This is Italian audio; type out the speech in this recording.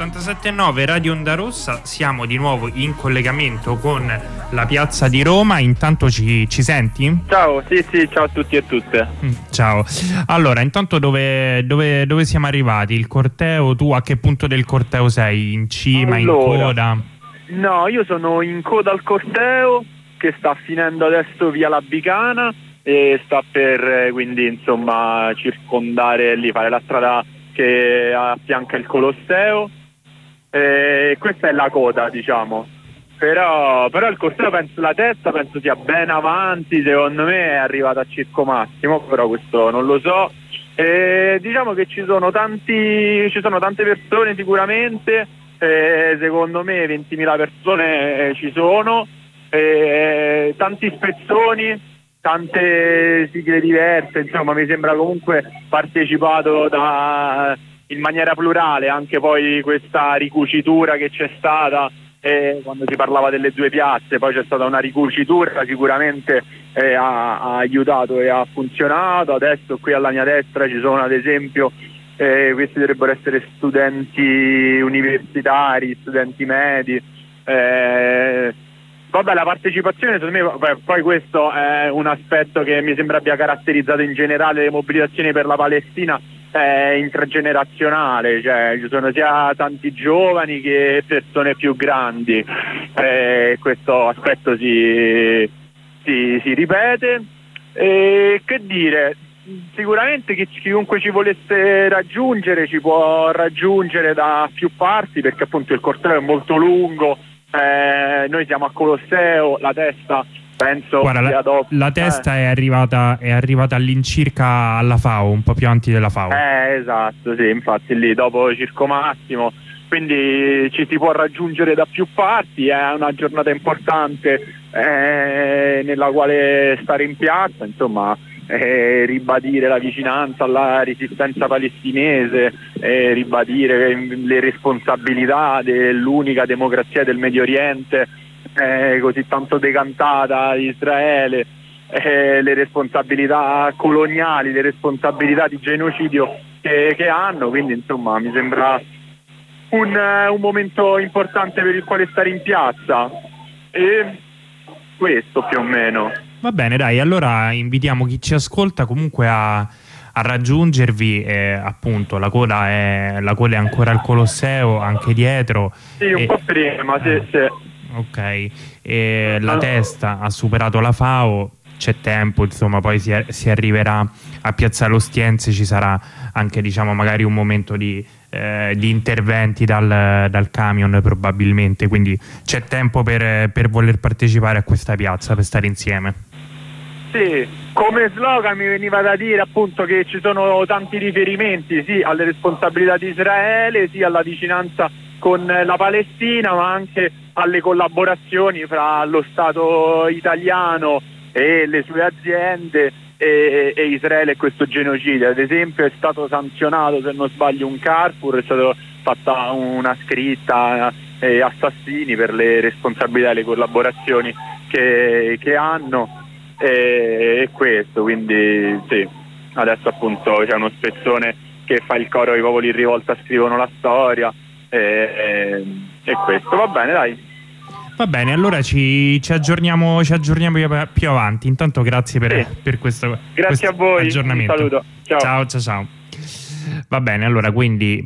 87.9 Radio Onda Rossa, siamo di nuovo in collegamento con la piazza di Roma. Intanto ci senti? Ciao, sì, ciao a tutti e tutte. Ciao. Allora, intanto dove siamo arrivati? Il corteo, tu a che punto del corteo sei? In cima, in coda? No, io sono in coda al corteo che sta finendo adesso via La Bicana e sta per quindi insomma circondare lì, fare la strada che affianca il Colosseo. Questa è la coda, diciamo. Però il corteo, la testa penso sia ben avanti, secondo me è arrivata a Circo Massimo, però questo non lo so. Diciamo che ci sono tante persone sicuramente, secondo me 20.000 persone ci sono, tanti spezzoni, tante sigle diverse, insomma mi sembra comunque partecipato in maniera plurale anche poi questa ricucitura che c'è stata quando si parlava delle due piazze. Poi c'è stata una ricucitura, sicuramente ha aiutato e ha funzionato. Adesso qui alla mia destra ci sono ad esempio questi dovrebbero essere studenti universitari, studenti medi. Vabbè, la partecipazione secondo me, poi questo è un aspetto che mi sembra abbia caratterizzato in generale le mobilitazioni per la Palestina, è intergenerazionale, cioè ci sono sia tanti giovani che persone più grandi, questo aspetto si ripete. Che dire, sicuramente chiunque ci volesse raggiungere ci può raggiungere da più parti, perché appunto il corteo è molto lungo. Noi siamo a Colosseo, la testa penso. Guarda, la testa è arrivata all'incirca alla FAO, un po' più avanti della FAO. Esatto, sì, infatti lì dopo Circo Massimo, quindi ci si può raggiungere da più parti. È una giornata importante nella quale stare in piazza, insomma, ribadire la vicinanza alla resistenza palestinese, ribadire le responsabilità dell'unica democrazia del Medio Oriente, così tanto decantata di Israele, le responsabilità coloniali, le responsabilità di genocidio che hanno. Quindi insomma mi sembra un momento importante per il quale stare in piazza, e questo più o meno. Va bene, dai, allora invitiamo chi ci ascolta comunque a raggiungervi. Appunto la coda è ancora al Colosseo, anche dietro. Sì, un po' prima, sì. Ok, la testa ha superato la FAO, c'è tempo, insomma, poi si arriverà a Piazza Ostiense, ci sarà anche, diciamo, magari un momento di interventi dal camion probabilmente, quindi c'è tempo per voler partecipare a questa piazza, per stare insieme. Sì, come slogan mi veniva da dire appunto che ci sono tanti riferimenti sì alle responsabilità di Israele, sì alla vicinanza con la Palestina, ma anche alle collaborazioni fra lo Stato italiano e le sue aziende e Israele e questo genocidio. Ad esempio è stato sanzionato, se non sbaglio, un Carrefour, è stata fatta una scritta assassini per le responsabilità e le collaborazioni che hanno. E questo, quindi sì, adesso appunto c'è uno spezzone che fa il coro "I popoli in rivolta scrivono la storia", e questo, va bene, dai. Va bene, allora ci aggiorniamo più avanti. Intanto grazie per questo a voi, aggiornamento. un saluto, ciao. Ciao. Va bene, allora quindi